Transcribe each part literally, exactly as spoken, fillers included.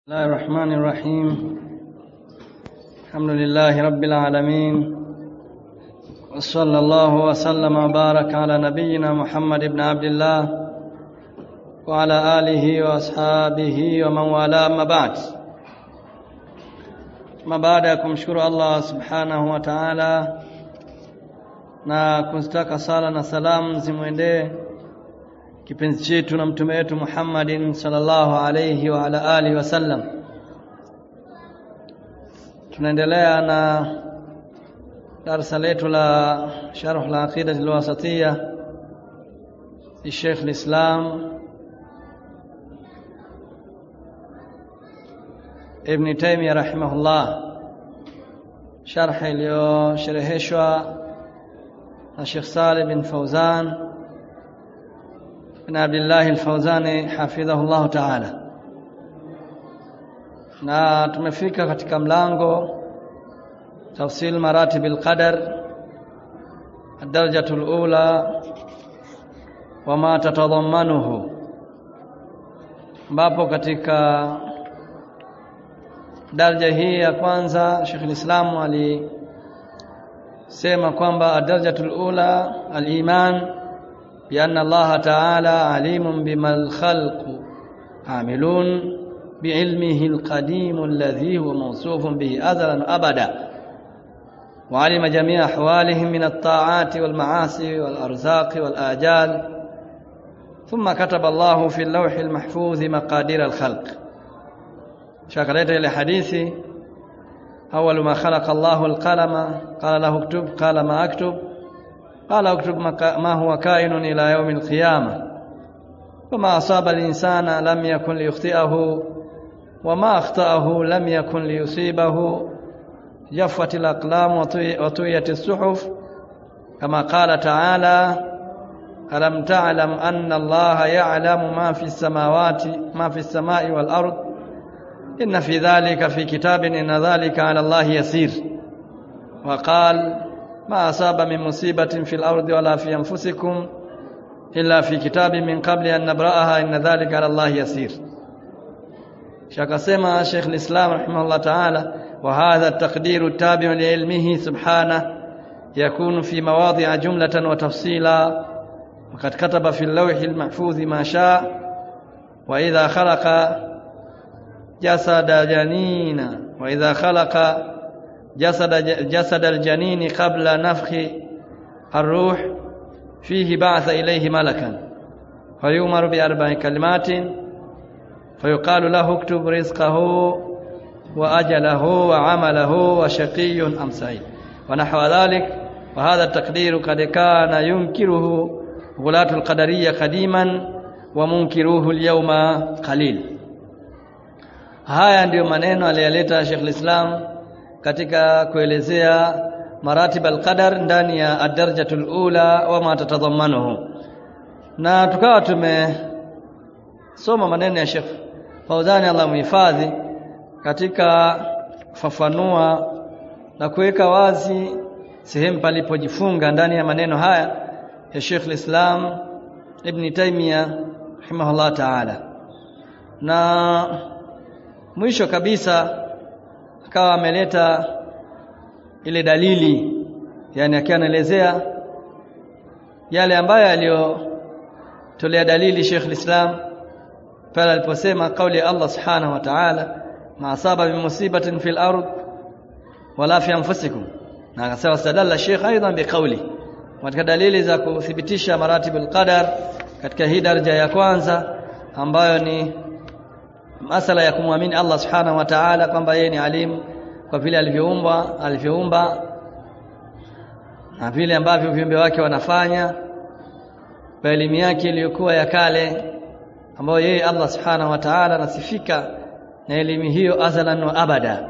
بسم الله الرحمن الرحيم. الحمد لله رب العالمين، وصلى الله وسلم وبارك على نبينا محمد بن عبد الله وعلى آله وأصحابه ومن والاه. أما بعد، ما baada ya kumshukuru Allah subhanahu wa ta'ala na kustaka sala na salamu zimwendee kipenzi chetu na mtume wetu Muhammadin sallallahu alayhi wa ala alihi wasallam, tunaendelea na darasa letu la sharh la aqida al-wasatiyya li Sheikh al-Islam Ibn Taymiyyah rahimahullah, sharh iliyoshereheshwa na Sheikh Saleh bin Fawzan bin Abdullah al-Fawzani hafidhahullah ta'ala. Na tumefika katika mlango tafsil maratib al-qadar ad-darajatu al-ula wa ma tatadhammanuhu, ambapo katika daraja hii ya kwanza Sheikh al-Islam alisema kwamba ad-darajatu al-ula al-iman بأن الله تعالى عليم بما الخلق عاملون بعلمه القديم الذي هو موصوف به أزلا أبدا، وعلم جميع أحوالهم من الطاعات والمعاصي والأرزاق والآجال، ثم كتب الله في اللوح المحفوظ مقادير الخلق. شكرت إلى حديثي أول ما خلق الله القلم قال له اكتب، قال ما أكتب، قال اكتب ما هو كائن إلى يوم القيامة، وما أصاب الإنسان لم يكن ليخطئه، وما أخطأه لم يكن ليصيبه، جفت الأقلام وطويت الصحف، كما قال تعالى: ألم تعلم أن الله يعلم ما في السماوات ما في السماء والأرض، إن في ذلك في كتاب، إن ذلك على الله يسير. وقال: ما أصاب من مصيبة في الأرض ولا في أنفسكم إلا في كتاب من قبل أن نبرأها، إن ذلك على الله يسير. شكسما شيخ الإسلام رحمه الله تعالى: وهذا التقدير التابع لعلمه سبحانه يكون في مواضع جملة وتفصيلا، وقد كتب في اللوح المحفوظ ما شاء. وإذا خلق جسد جنين وإذا خلق جسد جسد الجنين قبل نفخ الروح فيه بعث إليه ملكا فيؤمر بأربع كلمات فيقال له اكتب رزقه وأجله وعمله وشقي أم سعيد ونحو ذلك. وهذا التقدير قد كان ينكره غلاة القدرية قديما ومنكروه اليوم قليل. haya ndio maneno aliyoleta Sheikh al-Islam katika kuelezea maratib al-qadar ndani ya ad-darajatul ula wa ma tatadhammanuhu. Na tukawa tumesoma maneno ya Sheikh Fawzani Allah muhifadhi katika kufafanua na kuweka wazi sehemu palipojifunga ndani ya maneno haya ya Sheikh al-Islam Ibn Taymiyyah rahimahullah ta'ala. Na mwisho kabisa akawa ameleta ile dalili, yani akiwa anaelezea yale ambayo aliyotolea dalili Sheikh al-Islam pale aliposema kauli ya Allah subhanahu wa ta'ala: ma asaba min musibatin fil ard wala fi anfusikum. Na akasema sadalla Sheikh aidan biqauli, katika dalili za kuthibitisha maratibul qadar katika hii daraja ya kwanza ambayo ni masala ya kumwamini Allah subhanahu wa ta'ala kwamba yeye ni alimu kwa vile alivyoumba alivyoumba na vile ambavyo viumbe wake wanafanya kwa elimu yake iliyokuwa ya kale, ambayo yeye Allah subhanahu wa ta'ala anasifika na elimu hiyo azalan wa abada.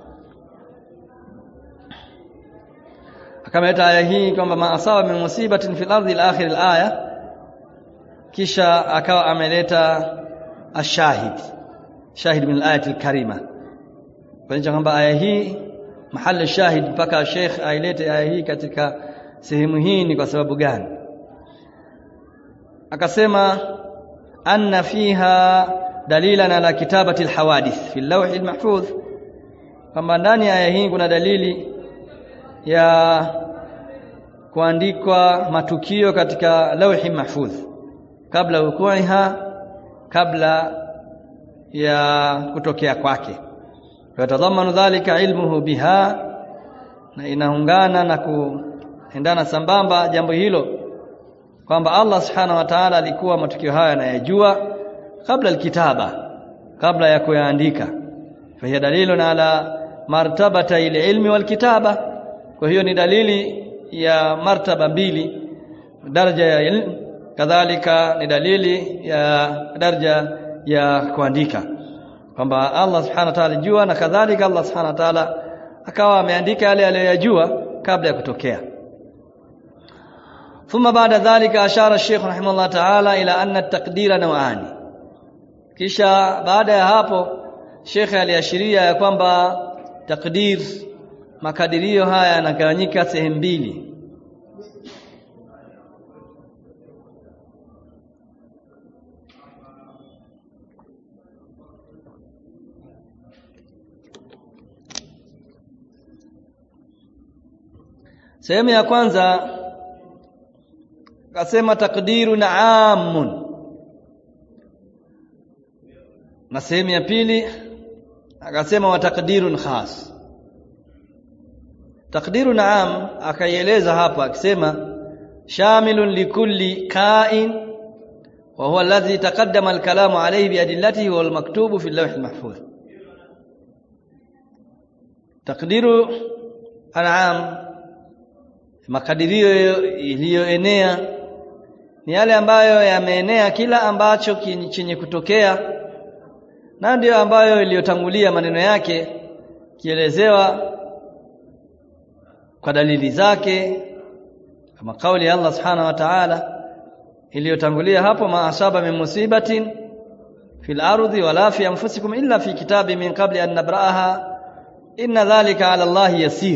Akameta aya hii kwamba ma asaba min musibatin fil ardi ila akhir al-aya, kisha akawa ameleta ashahid shahid min al-ayati al-karima, kwa kwamba aya hii mahali shahid mpaka Sheikh ailete aya hii katika sehemu hii ni kwa sababu gani? Akasema anna fiha dalilan ala kitabati alhawadith fi al-lawh al-mahfuz, kwamba ndani ya aya hii kuna dalili ya kuandikwa matukio katika lawhi mahfuz kabla wukuiha, kabla ya kutokea kwake. Yatadhamanu dhalika ilmuhu biha, na inaungana na kuendana sambamba jambo hilo kwamba Allah subhanahu wa ta'ala alikuwa matukio haya anayajua kabla alkitaba, kabla ya kuyaandika. Fa hiya dalilun ala martabata ilmi wal kitaba, kwa hiyo ni dalili ya martaba mbili, daraja ya ilmu, kadhalika ni dalili ya daraja ya kuandika, kwamba Allah subhanahu wa ta'ala jua, na kadhalika Allah subhanahu wa ta'ala akawa ameandika yale aliyojua kabla ya kutokea. Thumma baada dhalika ashara Sheikh rahimahullah ta'ala ila anna at-taqdira naw'ani, kisha baada ya hapo Sheikh aliashiria ya kwamba takdir, makadirio haya yanagawanyika sehemu mbili. Sehemu ya kwanza akasema takdirun aamun, na sehemu ya pili akasema wa takdirun khas. Takdirun aam akaieleza hapa akisema shamilun likulli kain wa huwa alladhi taqaddama al-kalamu alayhi bi adillatihi wal maktubu fi al-lawh al-mahfuz. Takdiru al-aam, makadirio iliyoenea ni yale ambayo yameenea kila ambacho chenye kutokea, na ndio ambayo iliyotangulia maneno yake kielezewa kwa dalili zake, kama kauli ya Allah subhanahu wa ta'ala iliyotangulia hapo, ma asaba min musibatin fil ardi wala fi anfusikum illa fi kitabin min qabli an nabraha inna dhalika ala Allah yasir.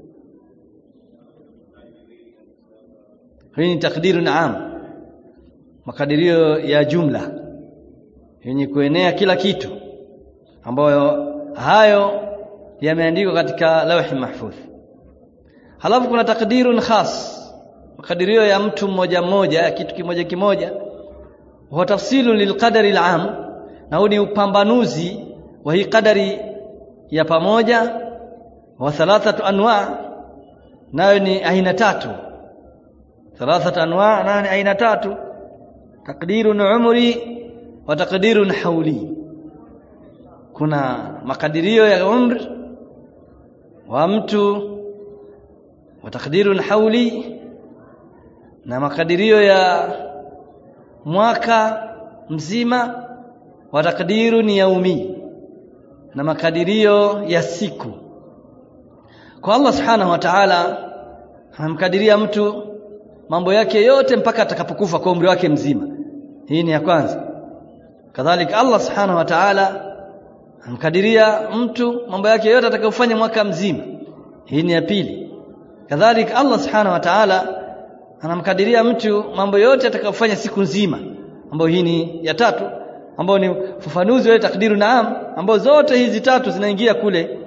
Hii ni takdirun aam, makadirio ya jumla yenye kuenea kila kitu, ambayo hayo yameandikwa katika lawhi mahfuz. Halafu kuna takdirun khas, makadirio ya mtu mmoja mmoja, ya kitu kimoja kimoja. Wa tafsilun lilqadari alam, na huu ni upambanuzi wa hii qadari ya pamoja. Wa thalathatu anwa, nayo ni aina tatu. Thalathatu anwa, nayo ni aina tatu: takdirun umri wa takdirun hauli. Kuna makadirio ya umri wa mtu, wa takdirun hauli, na makadirio ya mwaka mzima, wa takdirun yaumi, na makadirio ya siku. Kwa Allah subhanahu wa ta'ala anamkadiria mtu mambo yake yote mpaka atakapokufa kwa umri wake mzima. Hii ni ya kwanza. Kadhalika Allah subhanahu wa ta'ala anamkadiria mtu mambo yake yote atakayofanya mwaka mzima. Hii ni ya pili. Kadhalika Allah subhanahu wa ta'ala anamkadiria mtu mambo yote atakayofanya siku nzima, ambayo hii ni ya tatu, ambayo ni ufafanuzi wa takdiru naam, ambayo zote hizi tatu zinaingia kule.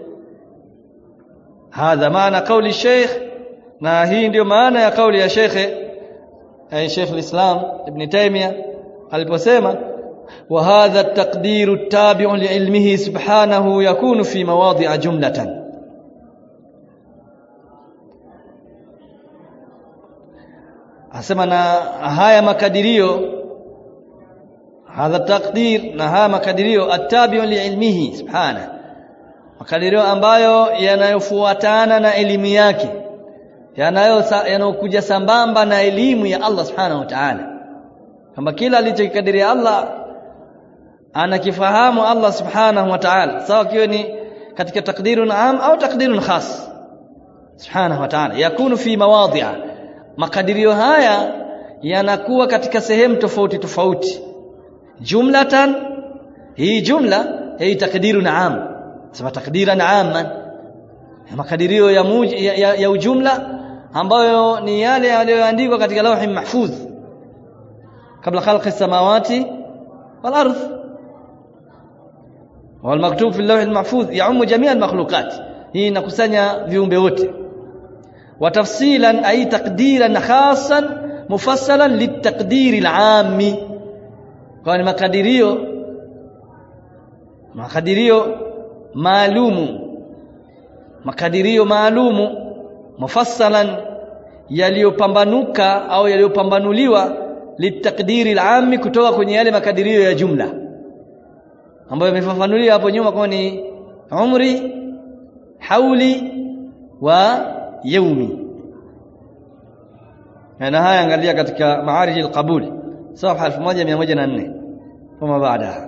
Hadha maana kauli Sheikh, na hii ndio maana ya kauli ya Sheikh ay Sheikh al-Islam Ibn Taymiyyah aliposema wa hadha at-taqdiru at-tabi'u li'ilmihi subhanahu yakunu fi mawadhi'a jumlatan. Asema na haya makadirio, hadha taqdir, na haya makadirio at-tabi'u li'ilmihi subhanahu, makadirio ambayo yanayofuatana na elimu yake, yanayo yanokuja sambamba na elimu ya Allah subhanahu wa ta'ala, kama kila alichokadiria Allah anakifahamu Allah subhanahu wa ta'ala, sawa kiwe ni katika takdirun am au takdirun khas subhanahu wa ta'ala. Yakunu fi mawadhi'a, makadirio haya yanakuwa katika sehemu tofauti tofauti. Jumlatan, hii jumla hii takdirun am, sema takdiran amman, makadirio ya, muj, ya, ya, ya ujumla ambayo ni yale yaliyoandikwa katika lawhi mahfuz kabla khalqi samawati wal ardh. wal maktub fi al-lawh al-mahfuz yaumu jami' al-makhluqat, hii inakusanya viumbe wote. Wa tafsilan ay taqdiran khassan mufassalan litaqdir al-'ammi, kwa ni makadirio makadirio maalumu makadirio maalumu mufassalan yaliyopambanuka au yaliyopambanuliwa litakdiri al-ammi, kutoka kwenye yale makadirio ya jumla ambayo yamefafanuliwa hapo nyuma, kwa ni umri, hauli wa yaumi. Na haya angalia katika Ma'arij al-Qabul safha elfu moja mia moja na nne kama baadaha.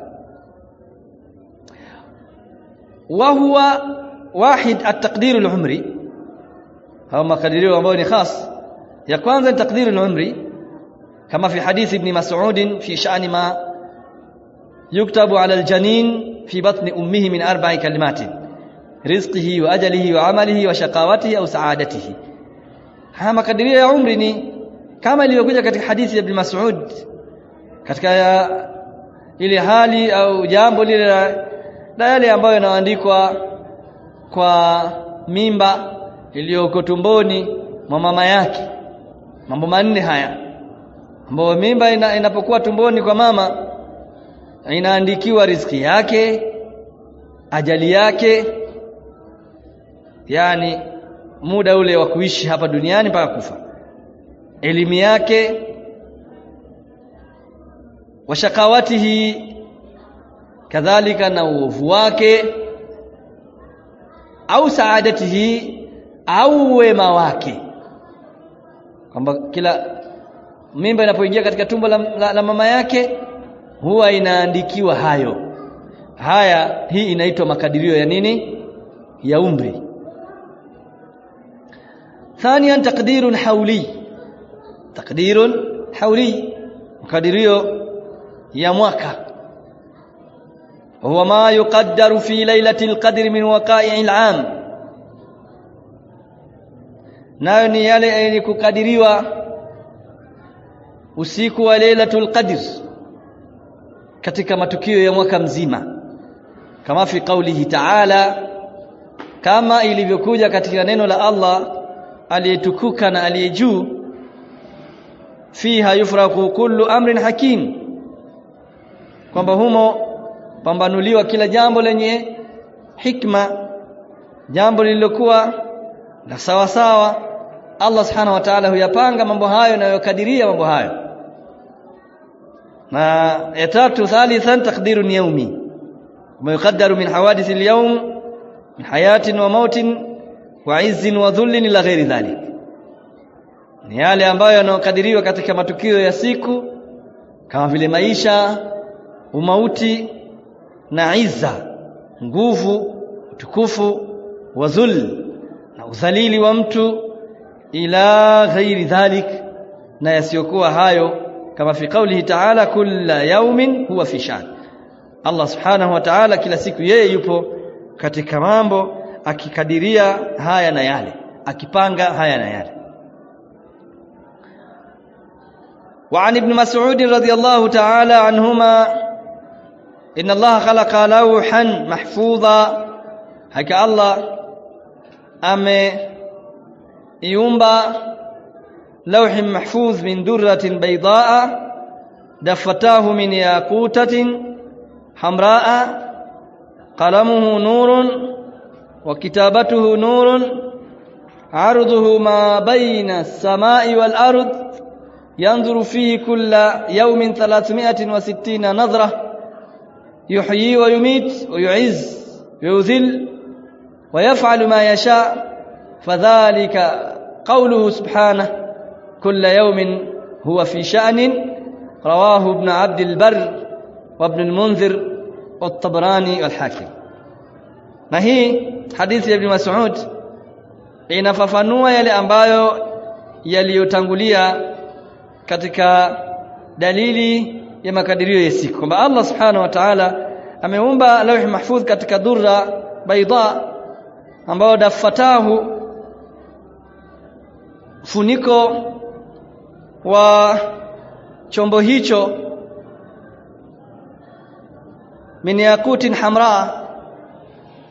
Wa huwa wahid at-taqdir al-umri, hawa makadirio ambayo ni khas. Ya kwanza ni taqdir al-umri kama fi hadith ibn Mas'ud fi sha'ni ma yuktabu 'ala al-janin fi batni ummihi min arba'i kalimatin rizqihi wa ajalihi wa 'amalihi wa shaqawatihi au sa'adatihi. Haya makadirio ya umri ni kama ilivyokuja katika hadithi ya ibn Mas'ud katika ile hali au jambo lile la yale ambayo yanaandikwa kwa mimba iliyoko tumboni mwa mama yake. Mambo manne haya ambayo mimba ina, inapokuwa tumboni kwa mama inaandikiwa riziki yake, ajali yake, yani muda ule wa kuishi hapa duniani mpaka kufa, elimu yake, wa shakawatihi, kadhalika na uovu wake, au saadatihi, au wema wake, kwamba kila mimba inapoingia katika tumbo la, la, la mama yake huwa inaandikiwa hayo haya. Hii inaitwa makadirio ya nini? Ya umri. Thaniyan taqdirun hawli, taqdirun hawli, makadirio ya mwaka. Huwa ma yuqaddaru fi lailatil qadri min waqa'i'il 'am, nayo ni yale yenye kukadiriwa usiku wa lailatul qadr katika matukio ya mwaka mzima, kama fi qawlihi ta'ala, kama ilivyokuja katika neno la Allah aliyetukuka na aliyejuu, fiha yufraku kullu amrin hakim, kwamba humo pambanuliwa kila jambo lenye hikma, jambo lililokuwa na sawa sawa. Allah subhanahu wa ta'ala huyapanga mambo hayo na yokadiria mambo hayo. Na ya tatu, thalithan taqdirun yawmi, ma yuqaddaru min hawadith al-yawm min hayatin wa mautin wa 'izzin wa dhullin ila ghairi dhalik, ni yale ambayo yanakadiriwa katika matukio ya siku kama vile maisha, umauti na izza, nguvu, utukufu, wa dhul, na udhalili wa mtu, ila ghairi dhalik, na yasiyokuwa hayo, kama fi qawlihi ta'ala kulla yawmin huwa fi sha'n. Allah subhanahu wa ta'ala kila siku yeye yupo katika mambo, akikadiria haya na yale, akipanga haya na yale. Wa an ibn Mas'ud radhiyallahu ta'ala anhuma inna Allah khalaqa lawhan mahfudha, haka Allah ame iumba lawh mahfuz min durratin baydaa dafatahu min yaqutatin hamraa qalamuhu nurun wa kitabatuhu nurun arduhu ma bayna as-samai wal ard yanzuru fihi kulla yawmin thalathmi'atin wa sittina nadhra yuhyi wa yumit wa yu'izz wa yudhill wa yaf'alu ma yasha, fadhalika قوله سبحانه كل يوم هو في شأن، رواه ابن عبد البر وابن المنذر والطبراني والحاكم. Na hii hadithi ya Ibn Mas'ud inafafanua yale ambayo yaliyotangulia katika dalili ya makadirio ya siku, kwamba Allah subhanahu wa ta'ala ameumba lawh mahfudh katika durra baida ambao dafatahu, funiko wa chombo hicho, min yaqutin hamra,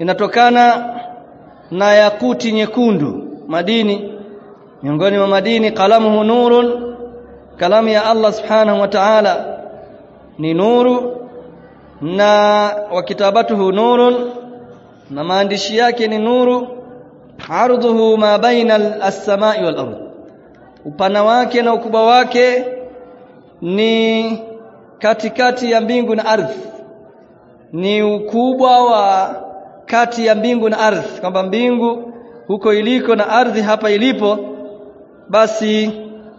inatokana na yakuti nyekundu, madini miongoni mwa madini. Kalamuhu nurun, kalamu ya Allah subhanahu wa ta'ala ni nuru, na wa kitabatuhu nurun, na maandishi yake ni nuru. Ardhuhu ma baina as-samai wal ardh, upana wake na ukubwa wake ni katikati ya mbingu na ardhi, ni ukubwa wa kati ya mbingu na ardhi, kwamba mbingu huko iliko na ardhi hapa ilipo, basi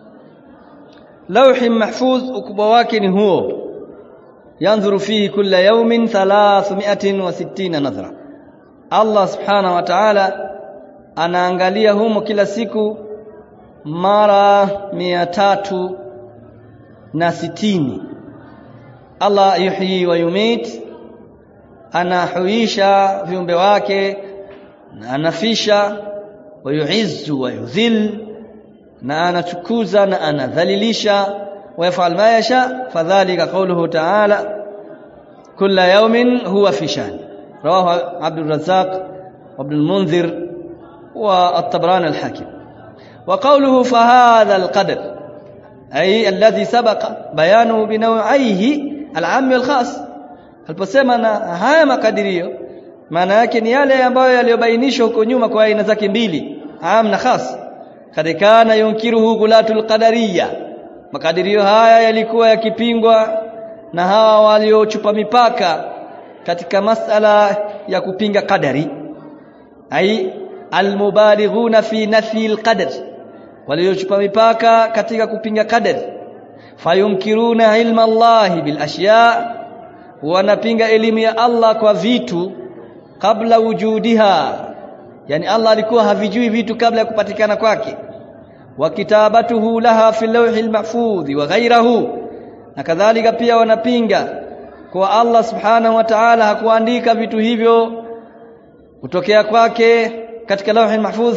lawhi mahfuz ukubwa wake ni huo. Yanzuru fihi kulla yawmin thalathmi'atin wa sittina nadhra, Allah subhanahu wa ta'ala anaangalia humo kila siku mara mia tatu na sitini. Allah yuhyi wa yumit, anahuisha viumbe wake na anafisha. Wa yu'izzu wa yudhil, na anachukuza na anadhalilisha. Wa yaf'al ma yasha, fadhalika qawluhu ta'ala kulla yawmin huwa fi shan. Rawahu Abdul Razzaq wa Ibn al-Munzir wa at-Tabrani al-Hakim. Wa qawluhu fa hadha al-qadr ay alladhi sabaqa bayanuhu bi naw'ihi al-'am wal-khas. Aliposema na haya makadirio, maana yake ni yale ambayo yaliyobainishwa huko nyuma kwa aina zake mbili, am na khas. Kadikana yunkiruhu gulatul qadariyya, makadirio haya yalikuwa yakipingwa na hawa waliochupa mipaka katika masala ya kupinga qadari, ai almubalighuna fi nafi alqadar, waliochupa mipaka katika kupinga qadari. Fayunkiruna ilma Allah bil ashya, wanapinga elimu ya Allah kwa vitu kabla wujudiha, yani Allah alikuwa havijui vitu kabla ya kupatikana kwake. Wa kitabatuhu laha fi lawhil mahfudh wa ghayrihi, na kadhalika pia wanapinga kwa Allah subhanahu wa ta'ala hakuandika vitu hivyo kutokea kwake katika lawhil mahfudh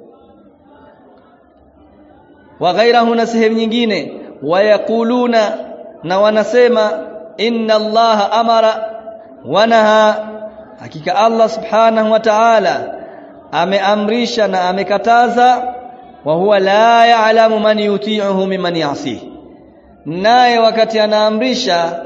wa ghayrihi, na sehemu nyingine. Wayakuluna, na wanasema inna Allah amara wa naha, hakika Allah subhanahu wa ta'ala ameamrisha na amekataza. Wa huwa la ya'lamu man yuti'uhu mimman ya'sihi, naye wakati anaamrisha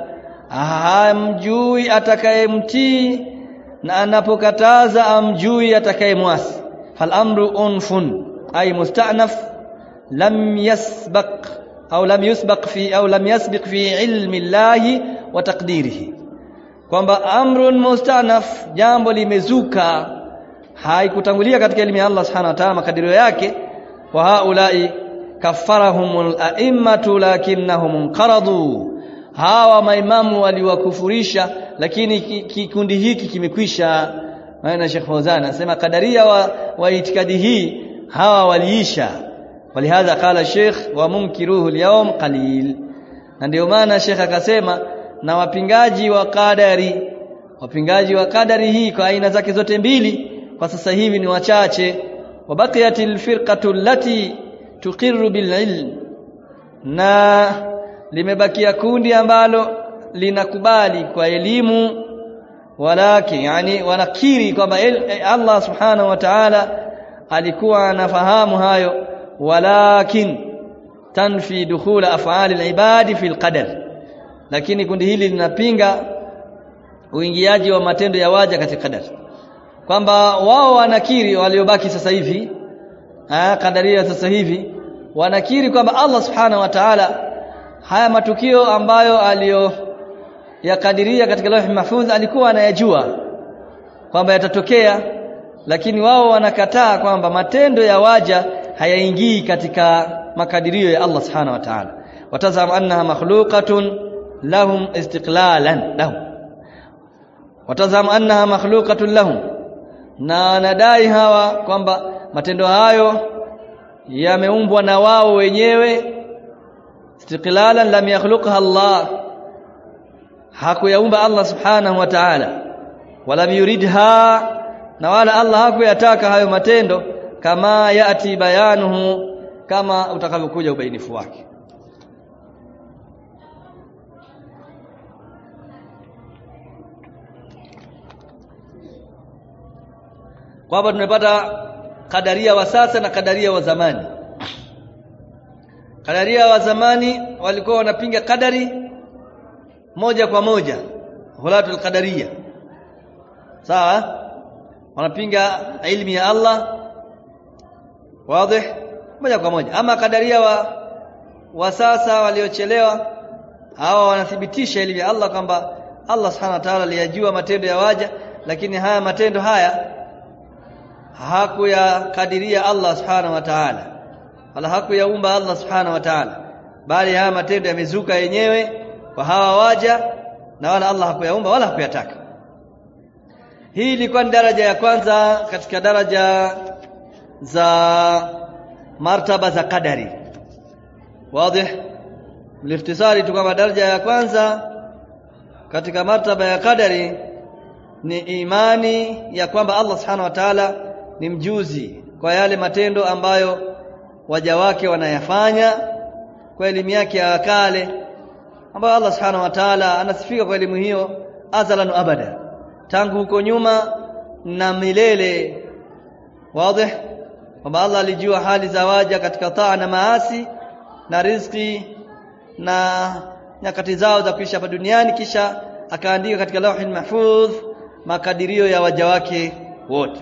hamjui atakayemtii, na anapokataza amjui atakayemwasi. Fal amru unfun ay musta'naf lam yasbaq au lam yusbaq fi au lam yasbiq fi ilmi Allah wa taqdirihi, kwamba amrun mustanaf, jambo limezuka, haikutangulia katika elimu ya Allah subhanahu wa ta'ala, makadirio yake. Wa haulai kafarahumul a'immatu lakinnahum qaradu, hawa maimamu waliwakufurisha, lakini kikundi hiki kimekwisha. Maana Sheikh Fawzan anasema kadaria wa, wa itikadi hii hawa waliisha. Walihadha qala Sheikh wa munkiruhu al-yawm qalil, na ndio maana Sheikh akasema na wapingaji wa qadari, wapingaji wa qadari hii kwa aina zake zote mbili kwa sasa hivi ni wachache. Wabaqiyatil firqatu allati tuqirru bil ilm, na limebakia kundi ambalo linakubali kwa elimu, walakin yani wanakiri kwamba Allah subhanahu wa ta'ala alikuwa anafahamu hayo, walakin tanfi dukhul af'al al-ibadi fi al-qadar, lakini kundi hili linapinga uingiaji wa matendo ya waja katika qadar, kwamba wao wanakiri, waliobaki sasa hivi ah kadaria sasa hivi wanakiri kwamba Allah subhanahu wa ta'ala haya matukio ambayo aliyo yakadiria katika lawh mahfuz alikuwa anayajua kwamba yatatokea, lakini wao wanakataa kwamba matendo ya waja hayaingii katika makadirio ya Allah subhanahu wa ta'ala. Watazam annaha makhluqatun lahum istiqlalan lahum, watazam annaha makhluqatun lahum, na nadai hawa kwamba matendo hayo yameumbwa na wao wenyewe. Istiqlalan lam yakhluqha Allah, hakuyaumba Allah subhanahu wa ta'ala. Wala yuridha, na wala Allah hakuyataka hayo matendo. Kama yati bayanuhu, kama utakavyokuja ubainifu wake. Kwamba tumepata kadaria wa sasa na kadaria wa zamani. Kadaria wa zamani walikuwa wanapinga kadari moja kwa moja, hulatul qadaria. Sawa? Wanapinga ilmu ya Allah wazi moja kwa moja. Ama kadaria wa wa sasa waliochelewa, hawa wanathibitisha ilmu ya Allah kwamba Allah subhanahu wa ta'ala aliyajua matendo ya waja, lakini haya matendo haya hakuyakadiria Allah subhanahu wa ta'ala, wala hakuyaumba Allah subhanahu wa ta'ala, bali haya matendo yamezuka yenyewe kwa hawa waja, na wala Allah hakuyaumba wala hakuyataka. Hii ilikuwa ni daraja ya kwanza katika daraja za martaba za kadari. Wazi? Liftisari tu kama daraja ya kwanza katika martaba ya kadari ni imani ya kwamba Allah subhanahu wa ta'ala ni mjuzi kwa yale matendo ambayo waja wake wanayafanya kwa elimu yake ya kale, ambayo Allah subhanahu wa ta'ala anasifika kwa elimu hiyo azalan abada, tangu huko nyuma na milele. Wazi? Kwamba Allah alijua hali za waja katika taa na maasi na riziki na nyakati zao za kuishi hapa duniani, kisha akaandika katika Lauhul Mahfudh makadirio ya waja wake wote.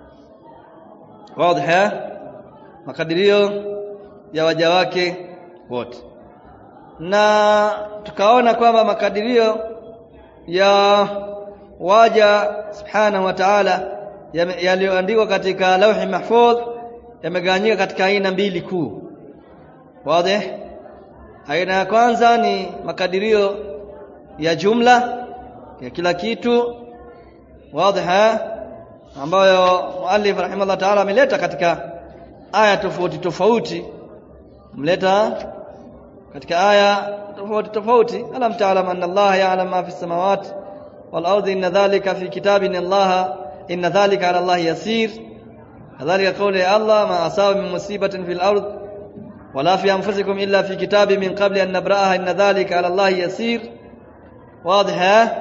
Wazi? Makadirio ya waja wake wote. Na tukaona kwamba makadirio ya waja subhanahu wa ta'ala yaliyoandikwa katika Lauhul Mahfudh yamegawanyika katika aina mbili kuu. Wazi? Aina ya kwanza ni makadirio ya jumla ya kila kitu. Wazi? Ambayo muallif rahimahullah ta'ala ameleta katika aya tofauti tofauti, mleta katika aya tofauti tofauti. Alam ta'lam anna Allah ya'lam ma fi samawati wal ardi inna dhalika fi kitabin Allah inna dhalika 'ala Allah yasir. Kadhalika qawli Allah ma asaba min musibatin fil ard wala fi anfusikum illa fi kitabin min qabli an nabra'aha inna dhalika 'ala Allah yasir. Wazi?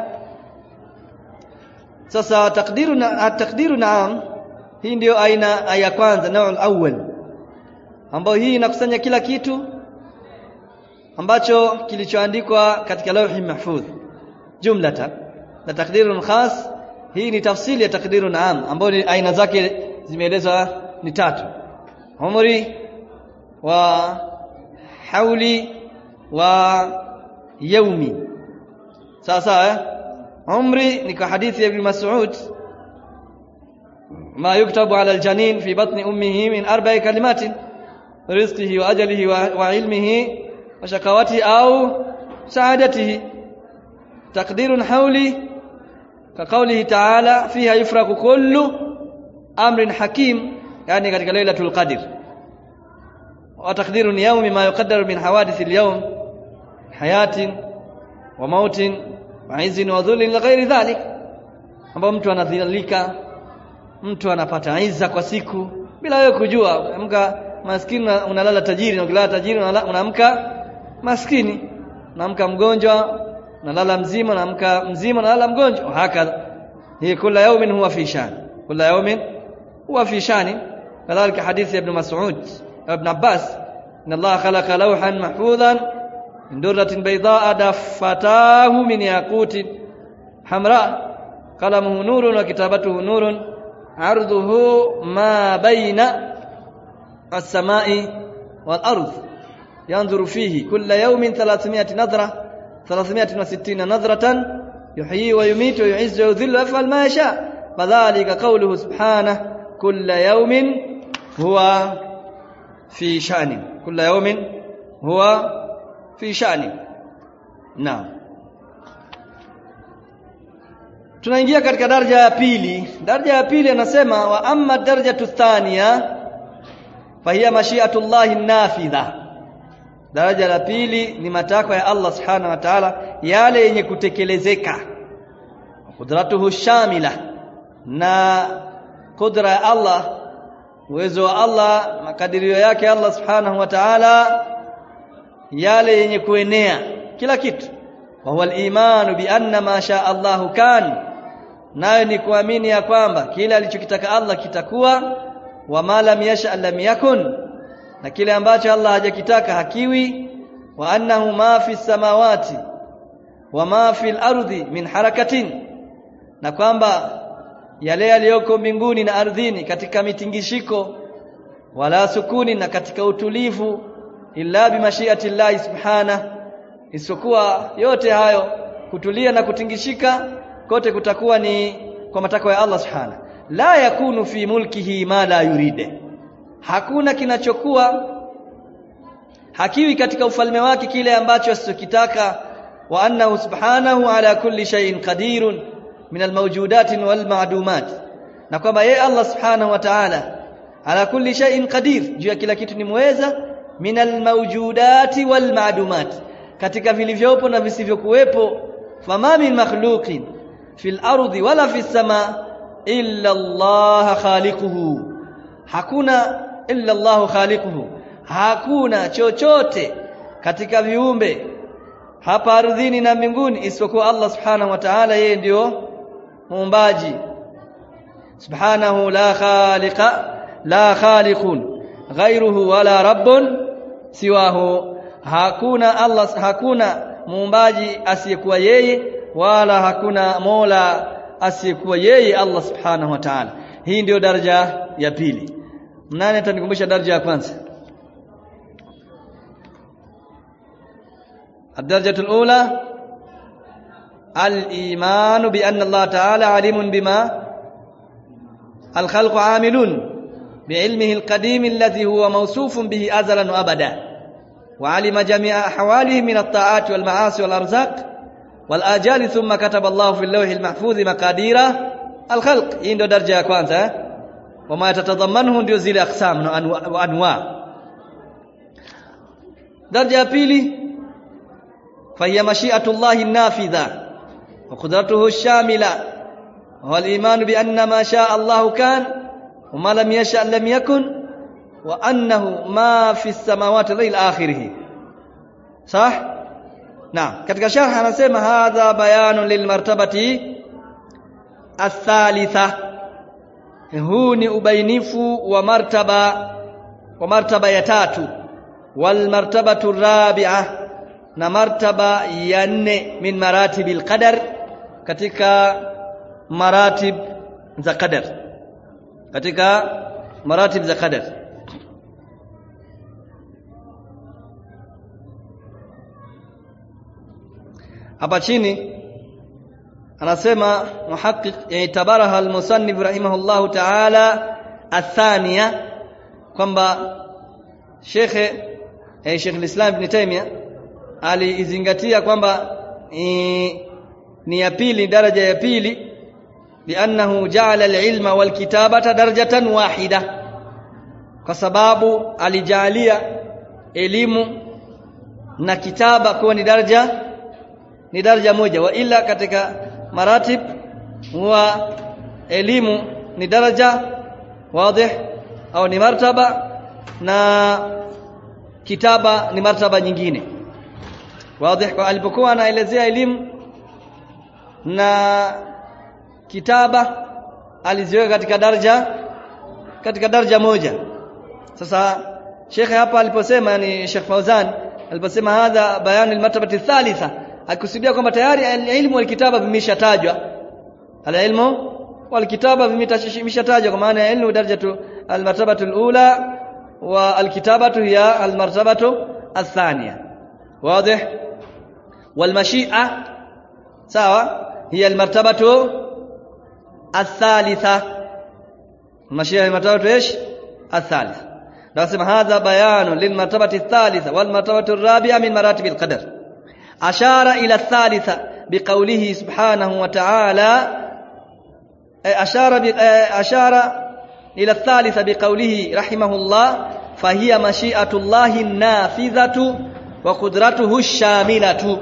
Sasa takdiru na takdiru naam, hii ndio aina ya kwanza, naul awwal, ambayo hii inakusanya kila kitu ambacho kilichoandikwa katika Lauhul Mahfudh jumlatan. Na takdirun khas, hii ni tafsili ya takdiru naam, ambayo ni aina zake zimeelezwa ni tatu: umri wa hauli wa yaumi. Sasa eh? Umri ni kwa hadithi ya Ibn Mas'ud, ma yuktabu ala aljanin fi batni ummihi min arba'i kalimatin rizqihi wa ajalihi wa, wa ilmihi wa shakawatihi au saadatihi. Taqdirun hawli ka qawlihi ta'ala fiha yufraku kullu amrin hakim, yani katika lailatul qadr. Wa taqdirun yawmi ma yuqaddaru min hawadith al-yawm hayatin wa mautin wa izin wa dhulin la ghairi dhalik, ambapo mtu anadhilika, mtu anapata izza kwa siku bila wewe kujua. Unaamka maskini unalala tajiri, na ukilala tajiri unaamka maskini, unaamka mgonjwa unalala mzima, unaamka mzima unalala mgonjwa. Hakadha hii kila yawmin huwa fi shan, kila yawmin huwa fi shani. Kadhalika hadithi ya Ibn Mas'ud Ibn Abbas, inna Allah khalaqa lawhan mahfudhan min durratin bayda'a dafatahu min yaqutin hamra qalamuhu nurun wa kitabatuhu nurun arduhu ma bayna as-sama'i wal ardh yanzuru fihi kulla yawmin thalathmi'ati nadhra thalathmi'ati wa sittina nadhratan yuhyi wa yumitu wa yu'izzu wa yudhillu wa yaf'al ma yasha. Fadhalika qawluhu subhanahu kulla yawmin huwa fi sha'ni, kulla yawmin huwa fi sha'ni. Naam, tunaingia katika daraja ya pili. Daraja ya pili anasema wa amma darajatu thaniya fa hiya mashi'atullahi nafidha. Daraja la pili ni matakwa ya Allah subhanahu wa ta'ala, yale yenye kutekelezeka. Qudratuhu shamila, na kudra ya Allah, uwezo wa Allah, makadirio yake Allah subhanahu wa ta'ala, yale yenye kuenea kila kitu. Wa huwa al-imanu bi anna ma shaa Allahu kan nayo ni kuamini ya kwamba kile alichokitaka Allah kitakuwa, wa ma lam yasha lam yakun, na kile ambacho Allah hajakitaka hakiwi, wa annahu ma fi samawati wa ma fi al-ardi min harakatin, na kwamba yale yaliyoko mbinguni na ardhini katika mitingishiko, wala sukuni, na katika utulivu, illa bi mashiati Allah subhanahu, isipokuwa yote hayo kutulia na kutingishika kote kutakuwa ni kwa matakwa ya Allah subhanahu. La yakunu fi mulkihi ma la yuride, hakuna kinachokuwa hakiwi katika ufalme wake kile ambacho asitokitaka. Wa annahu subhanahu ala kulli shay'in qadirun min almawjudati wal ma'dumat, na kwamba yeye Allah subhanahu wa ta'ala ala kulli shay'in qadir, juu ya kila kitu ni muweza, min almawjudati wal ma'dumat, katika vilivyopo na visivyokuwepo. Fama min makhluqin fil ardi wala fis sama illa Allah khaliquhu, hakuna illa Allah khaliquhu, hakuna chochote katika viumbe hapa ardhini na mbinguni isipokuwa Allah subhanahu wa ta'ala, yeye ndio muumbaji. Subhanahu la khaliqa la khaliqun ghayruhu wala rabbun siwahu, hakuna Allah, hakuna muumbaji asiyekuwa yeye, wala hakuna mola asiyekuwa yeye Allah subhanahu wa ta'ala. Hii ndio daraja ya pili. Nani atanikumbusha daraja ya kwanza? الدرجة الأولى الإيمان بأن الله تعالى عليم بما الخلق عاملون بعلمه القديم الذي هو موصوف به أزلا وأبدا، وعلم جميع أحواله من الطاعات والمعاصي والأرزاق والآجال، ثم كتب الله في اللوح المحفوظ مقادير الخلق. hii ndio daraja ya kwanza, wama yatatadhammanhu ndio zile aqsam wa anwa. daraja ya pili فهي مشيئة الله النافذة وقدرته الشاملة، وهو الإيمان بأن ما شاء الله كان وما لم يشاء لم يكن، وأنه ما في السماوات إلى آخره. صح؟ نعم. katika sharh anasema hadha bayanun lilmartabati athalitha, huu ni ubainifu wa martaba wa martaba ya tatu, wal martabatu rabi'ah, na martaba ya nne, min maratibil qadar, katika maratib za qadar, katika maratib za qadar. hapa chini anasema muhaqqiq i'tabaraha al-musannif rahimahullahu ta'ala athaniya, kwamba Sheikh eh, Sheikh al-Islam Ibn Taymiyyah aliizingatia kwamba ni ya pili, daraja ya pili, li'annahu ja'ala al-ilma wal kitabata darajatan wahida, kwa sababu alijalia elimu na kitaba kuwa ni daraja ni daraja moja. Wa ila katika maratib wa elimu ni daraja wazi au ni martaba, na kitaba ni martaba nyingine wazi. Kwa alipokuwa anaelezea elimu na kitaba aliziweka katika daraja katika daraja moja. Sasa Sheikh hapa aliposema, ni Sheikh Fauzan aliposema hadha bayan al-martabati thalitha, akusudia kwamba tayari ilmu wal kitaba vimeshatajwa, al-ilmu wal kitaba vimeshatajwa, kwa maana ilmu darajatu al-martabatu al-ula wa al-kitabatu hiya al-martabatu athaniya wazi. wal mashi'a sawa hiya al-martabatu athalitha, mashi'a al-martabatu ايش الثالثة. نسمع هذا بيان للمرتبة الثالثة والمرتبة الرابعة من مراتب القدر. أشار إلى الثالثة بقوله سبحانه وتعالى، أشار أشار إلى الثالثة بقوله رحمه الله، فهي مشيئة الله النافذة وقدرته الشاملة.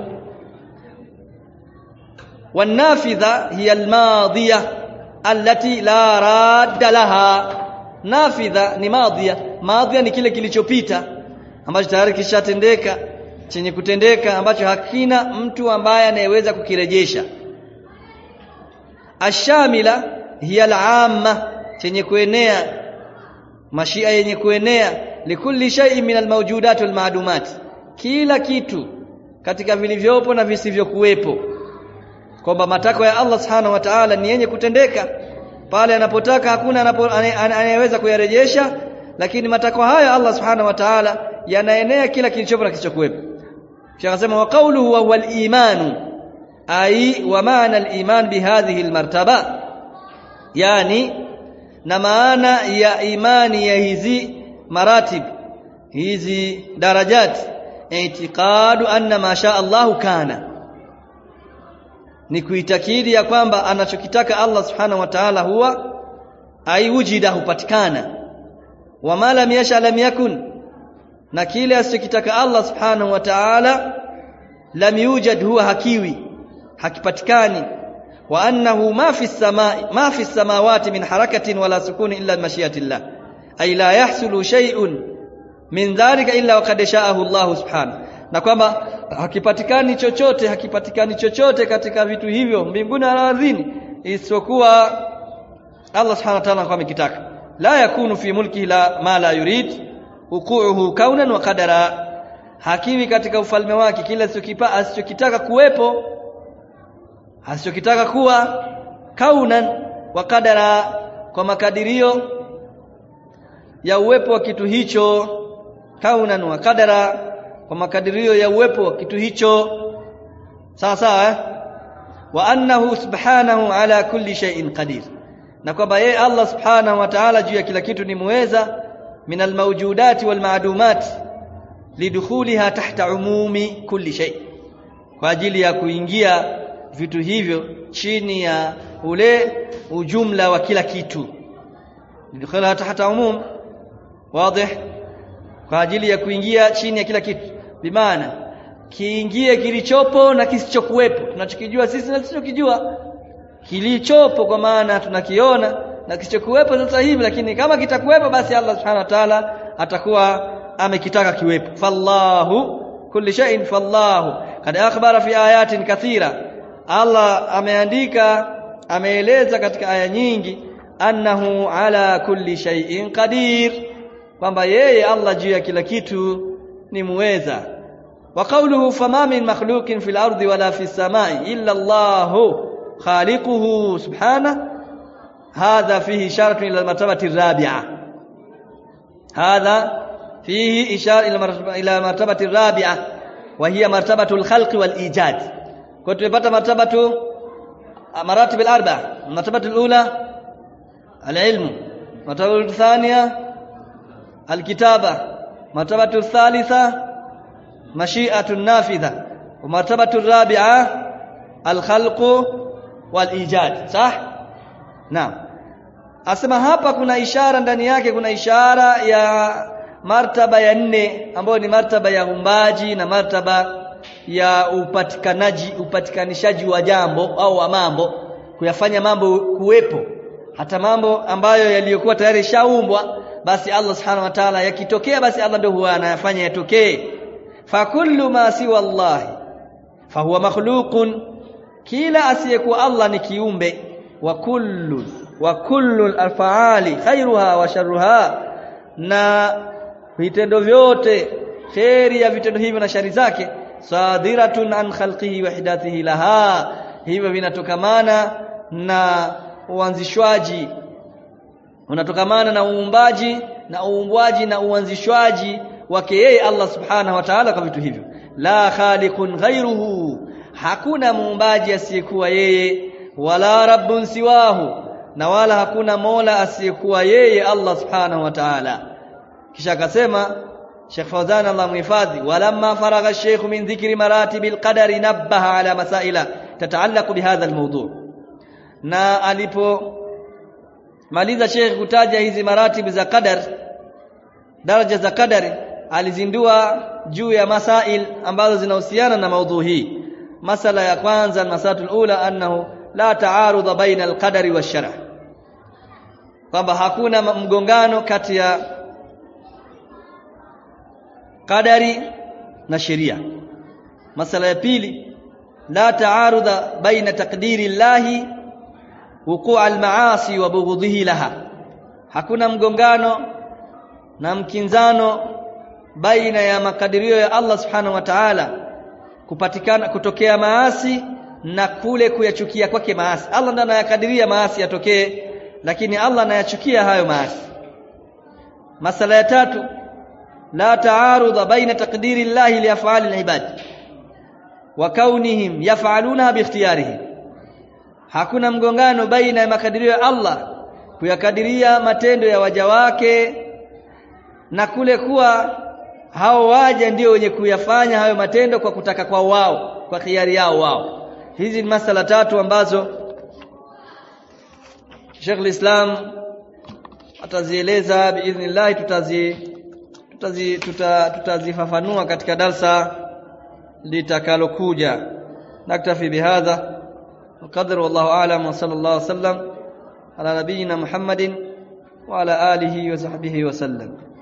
والنافذة هي الماضية التي لا راد لها. Nafidha ni madhiya, madhiya ni kile kilichopita ambacho tayari kishatendeka, chenye kutendeka ambacho hakina mtu ambaye anayeweza kukirejesha. ashamila hiya al-amma, chenye kuenea, mashia yenye kuenea, likulli shay'in min al-mawjudat wal-ma'dumat, kila kitu katika vilivyopo na visivyokuwepo, kwamba matakwa ya Allah subhanahu wa ta'ala ni yenye kutendeka pale anapotaka, hakuna anayeweza kuyarejesha, lakini matakwa haya Allah subhanahu wa ta'ala yanaenea kila kilichopo na kisichokuwepo. Kisha akasema wa qawluhu wa huwal imanu, ai wa maana al-iman bihadhihi al-martaba, yani na maana ya imani ya hizi maratib, hizi darajat, i'tiqadu anna ma sha Allahu kana, ni kuitakidi ya kwamba anachokitaka Allah subhanahu wa ta'ala huwa ai wujida, hupatikana, wa ma lam yasha lam yakun, na kile asichokitaka Allah subhanahu wa ta'ala lam yujad, huwa hakiwi, hakipatikani. Wa annahu ma fi as-samai ma fi as-samawati min harakatin wala sukuni illa bi mashiyatillah, ay la yahsulu shay'un min dhalika illa waqad sha'ahu Allah subhanahu, na kwamba hakipatikani chochote hakipatikani chochote katika vitu hivyo mbinguni na ardhini isipokuwa Allah subhanahu wa ta'ala kwa amekitaka. La yakunu fi mulkihi la ma la yurid wuqu'uhu kaunan wa qadara, hakiwi katika ufalme wake kila asichokipa asichokitaka kuwepo, asichokitaka kuwa, kaunan wa qadara, kwa makadirio ya uwepo wa kitu hicho, kaunan wa qadara, kwa makadirio ya uwepo wa kitu hicho, sawa sawa eh? Wa annahu subhanahu ala kulli shay'in qadir, na kwamba yeye Allah subhanahu wa ta'ala juu ya kila kitu ni muweza, min almawjudati walma'dumat lidukhuliha tahta umumi kulli shay, kwa ajili ya kuingia vitu hivyo chini ya ule ujumla wa kila kitu, lidukhuliha tahta umum, wazi, kwa ajili ya kuingia chini ya kila kitu, bimaana kiingie kilichopo na kisichokuwepo, tunachokijua sisi na kisichokijua, kilichopo kwa maana tunakiona na kisichokuwepo sasa hivi, lakini kama kitakuwepo basi Allah subhanahu wa ta'ala atakuwa amekitaka kiwepo. Fallahu kulli shay'in, fallahu kad akhbara fi ayatin kathira, Allah ameandika, ameeleza katika aya nyingi, annahu ala kulli shay'in qadir, kwamba yeye Allah juu ya kila kitu ni muweza. Wa qawluhu fama min makhluqin fil ardi wala fis samai illa Allahu khaliquhu subhanahu, hadha fihi isharatu ila martabati ar-rabi'a, hadha fihi ishara ila martabati ar-rabi'a wa hiya martabatu al-khalqi wal ijad. Kwa tumepata martabatu maratib al-arba'a, martabatu al-ula al-ilm, martabatu al-thaniya al-kitaba, martabatu al-thalitha mashi'atu an-nafidha, wa martabatu ar-rabi'a al-khalqu wal-ijad. Sah? Naam. Asema hapa kuna ishara ndani yake, kuna ishara ya martaba ya nne ambayo ni martaba ya uumbaji na martaba ya upatikanaji, upatikanishaji wa jambo au wa mambo, kuyafanya mambo kuwepo, hata mambo ambayo yaliyokuwa tayari shaumbwa, basi Allah subhanahu wa ta'ala yakitokea, basi Allah ndio huwa anayafanya yatokee. Fa kullu ma siwa Allah fa huwa makhluqun, kila asiyekuwa Allah ni kiumbe. Wa kullu wa kullu al-af'ali khairuha wa sharruha, na vitendo vyote, khairi ya vitendo hivyo na shari zake, sadiratun an khalqihi wa hidathihi laha, hivyo vinatokamana na uanzishwaji, unatokamana na uumbaji na uumbwaji na uanzishwaji wake yeye Allah subhanahu wa ta'ala kwa vitu hivyo. La khaliqun ghayruhu, hakuna muumbaji asiyekuwa yeye, wala rabbun siwahu, na wala hakuna mola asiyekuwa yeye Allah subhanahu wa ta'ala. Kisha akasema Sheikh Fawzan Allah muhifadhi, walamma faragha Sheikh min dhikri maratibil qadari nabbaha ala masaila tataallaqu bihadha almawdu', na alipo maliza Sheikh kutaja hizi maratibu za qadar, daraja za qadari, alizindua juu ya masail ambazo zinahusiana na maudhu hii. Masala ya kwanza, masalatul ula, annahu la ta'arudha baina al-qadari wash-shar', kwamba hakuna mgongano kati ya qadari na sheria. Masala ya pili, la ta'arudha baina taqdiri llahi wuqu' al-ma'asi wa bughdhihi laha, hakuna mgongano na mkinzano baina ya makadirio ya Allah subhanahu wa ta'ala kupatikana kutokea maasi na kule kuyachukia kwake maasi. Allah ndiye anayakadiria maasi yatokee, lakini Allah anayachukia hayo maasi. Masala ya tatu, la taarudha baina taqdiri llahi li af'ali al-ibad wa kaunihim yaf'alunaha bi ikhtiyarihim, hakuna mgongano baina ya makadirio ya Allah kuyakadiria matendo ya waja wake na kule kuwa hao waja ndio wenye kuyafanya hayo matendo kwa kutaka kwa wao, kwa khiari yao wao. Hizi ni masala tatu ambazo Sheikh al-Islam atazieleza biidhnillah, tutazi tutazi tutazifafanua katika darsa litakalokuja. Naktafi bihadha qadru, wallahu a'lam, wa sallallahu alayhi wa sallam ala nabiyyina Muhammadin wa ala alihi wa sahbihi wa sallam.